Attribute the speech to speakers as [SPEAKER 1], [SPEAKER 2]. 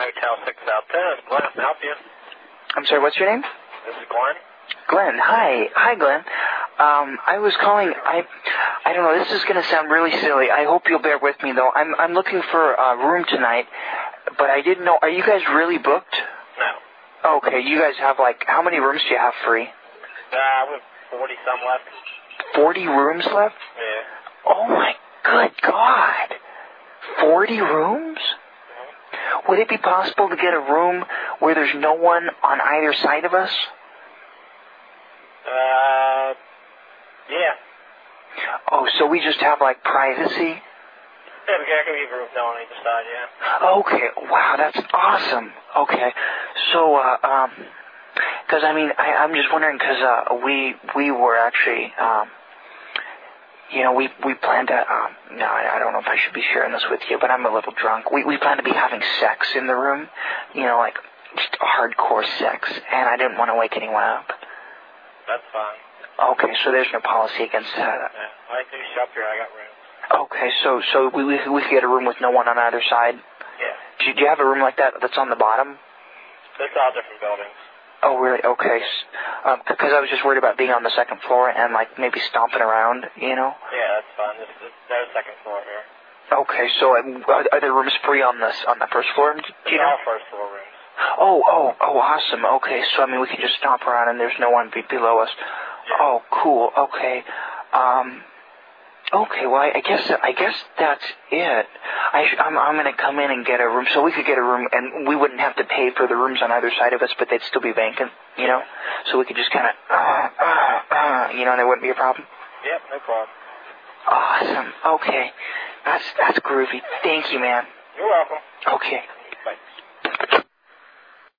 [SPEAKER 1] Motel 6 South 10. It's Glenn. Can I help you?
[SPEAKER 2] I'm sorry, what's your name?
[SPEAKER 1] This is Glenn.
[SPEAKER 2] Glenn, hi. Hi, Glenn. I was calling, I don't know, this is going to sound really silly. I hope you'll bear with me, though. I'm looking for a room tonight, but I didn't know, are you guys really booked?
[SPEAKER 1] No.
[SPEAKER 2] Okay, you guys have, like, how many rooms do you have free?
[SPEAKER 1] We have 40-some left.
[SPEAKER 2] 40 rooms left?
[SPEAKER 1] Yeah.
[SPEAKER 2] Oh, my good God. 40 rooms? Would it be possible to get a room where there's no one on either side of us?
[SPEAKER 1] Yeah.
[SPEAKER 2] Oh, so we just have, like, privacy?
[SPEAKER 1] Yeah, we can leave a room down on either side, yeah.
[SPEAKER 2] Okay, wow, that's awesome. Okay, so, because, I mean, I'm just wondering, because we were actually, you know, we plan to, no, I don't know if I should be sharing this with you, but I'm a little drunk. We plan to be having sex in the room, you know, like, just hardcore sex, and I didn't want to wake anyone up.
[SPEAKER 1] That's fine.
[SPEAKER 2] Okay, so there's no policy against that.
[SPEAKER 1] Yeah, I do shop here. I got rooms.
[SPEAKER 2] Okay, so we could get a room with no one on either side?
[SPEAKER 1] Yeah.
[SPEAKER 2] Do you have a room like that that's on the bottom?
[SPEAKER 1] It's all different buildings.
[SPEAKER 2] Oh, really? Okay. Because I was just worried about being on the second floor and, like, maybe stomping around, you know?
[SPEAKER 1] Yeah, that's fine. There's a second floor here.
[SPEAKER 2] Okay, so are there rooms free on the first floor? Do you know?
[SPEAKER 1] All first floor rooms.
[SPEAKER 2] Oh, awesome. Okay, so, I mean, we can just stomp around and there's no one below us.
[SPEAKER 1] Yeah.
[SPEAKER 2] Oh, cool. Okay. Okay, well, I guess that's it. I'm going to come in and get a room, so we could get a room, and we wouldn't have to pay for the rooms on either side of us, but they'd still be vacant, you know? So we could just kind of, you know, and there wouldn't be a problem.
[SPEAKER 1] Yep, no problem.
[SPEAKER 2] Awesome. Okay. That's groovy. Thank you, man.
[SPEAKER 1] You're welcome.
[SPEAKER 2] Okay.